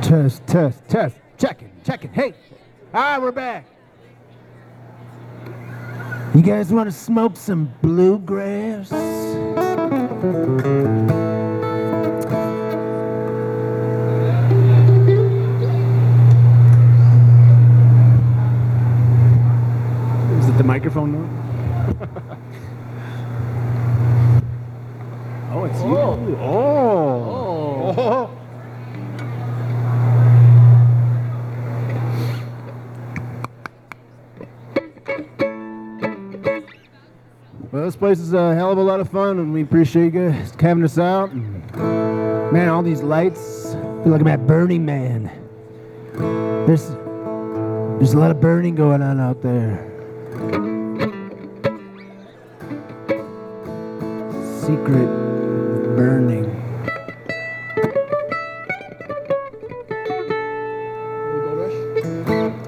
Test, test, test. Checking. Hey, all right, we're back. You guys want to smoke some bluegrass? Is it the microphone now? Oh, it's you. Oh. Well, this place is a hell of a lot of fun, and we appreciate you guys having us out. Man, all these lights, I feel like I'm at Burning Man. There's a lot of burning going on out there. Secret burning. Gold Rush?